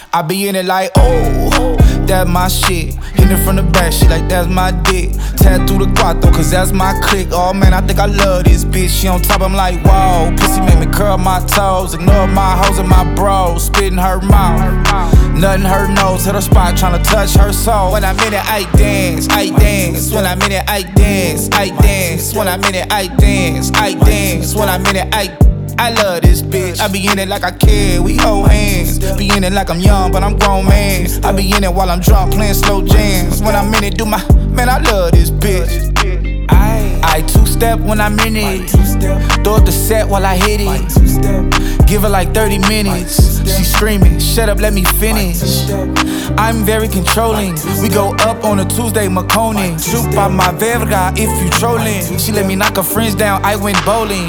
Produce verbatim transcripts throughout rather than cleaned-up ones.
I be in it like, oh, that's my shit. Hit it from the back, she like, that's my dick. Tattoo the cuatro, cause that's my clique. Oh man, I think I love this bitch. She on top, I'm like, whoa. Pussy make me curl my toes. Ignore my hoes and my bros. Spit in her mouth. Nothing her nose. Hit her spot, tryna touch her soul. When I'm in it, I dance, I dance. When I'm in it, I dance, I dance. When I'm in it, I dance, I dance. When I'm in it, I I love this bitch. I be in it like I care, we hold hands. Be in it like I'm young, but I'm grown man. I be in it while I'm drunk, playing slow jams. When I'm in it, do my, man, I love this bitch. I, I two-step when I'm in it. Throw up the set while I hit it. Give her like thirty minutes. She screaming, shut up, let me finish. I'm very controlling. We go up on a Tuesday, Maconin. Chupa my verga if you trolling. She let me knock her friends down, I went bowling.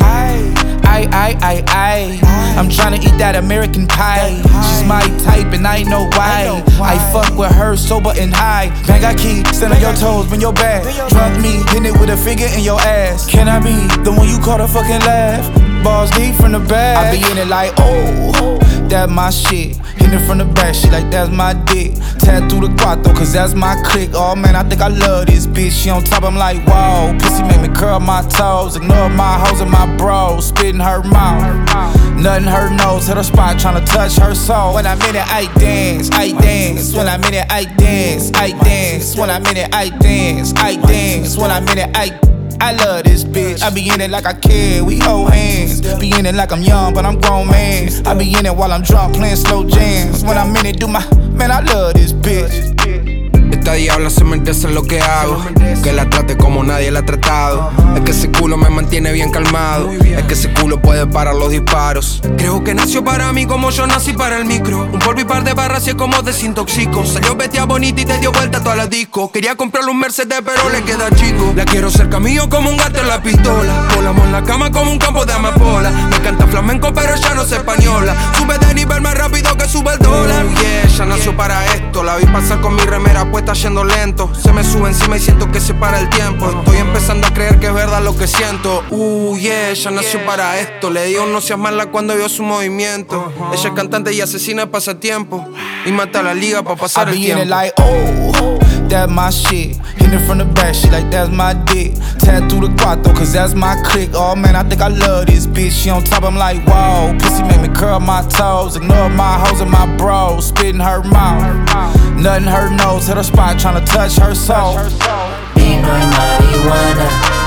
I, I, I, I, I'm tryna eat that American pie. She's my type and I know why. I fuck with her sober and high. Bang, I keep stand on your toes when you're bad. Drunk me, hitting it with a figure in your ass. Can I be the one you call to fucking laugh? Balls deep from the back. I be in it like, oh, that's my shit. Hit it from the back, she like, that's my dick. Tattoo the cuatro, cause that's my clique. Oh man, I think I love this bitch. She on top, I'm like, whoa. Pussy make me curl my toes. Ignore my hoes and my bros. Spit in her mouth. Nothing her nose. Hit her spot, tryna touch her soul. When I'm in it, I dance, I dance. When I'm in it, I dance, I dance. When I'm in it, I dance, I dance. When I'm in it, I I love this bitch. I be in it like I care, we hold hands. Be in it like I'm young, but I'm grown man. I be in it while I'm drunk, playing slow jams. When I'm in it, do my, man, I love this bitch. Esta diabla se merece lo que hago. Que la trate como nadie la ha tratado. Es que ese culo me mantiene bien calmado. Es que ese culo puede parar los disparos. Creo que nació para mí como yo nací para el micro. Un polvo y par de barras y es como desintoxico. Salió bestia bonita y te dio vuelta a todas las discos. Quería comprarle un Mercedes pero le queda chico. La quiero cerca mío como un gato en la pistola. Volamos en la cama como un campo de amapola. Me canta flamenco pero ella no es española. Sube de nivel más rápido que sube el dólar. Yeah, ella nació para esto. La vi pasar con mi remera puesta yendo lento. Se me sube encima y siento que se para el tiempo. Estoy empezando a creer que es verdad lo que siento. Uh, yeah, ella nació para esto. Le digo no seas mala cuando vio su movimiento. Ella es cantante y asesina de pasatiempo. Y mata a la liga pa' pasar el tiempo. I be in it like, oh, that's my shit. Hit it from the back, she like, that's my dick. Tattoo the cuatro, cause that's my clique. Oh man, I think I love this bitch. She on top, I'm like, whoa. Pussy make me curl my toes. Ignore my hoes and my bros. Spit in her mouth. Nothing her nose. Hit her spot, tryna touch her soul. Vino y marihuana,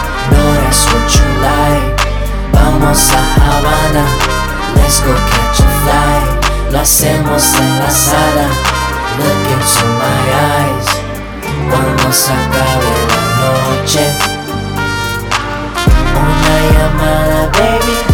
no that's what you like. Vamos a Habana, let's go catch a flight. Lo hacemos en la sala, look into my eyes. Cuando se acabe la noche, una llamada, baby.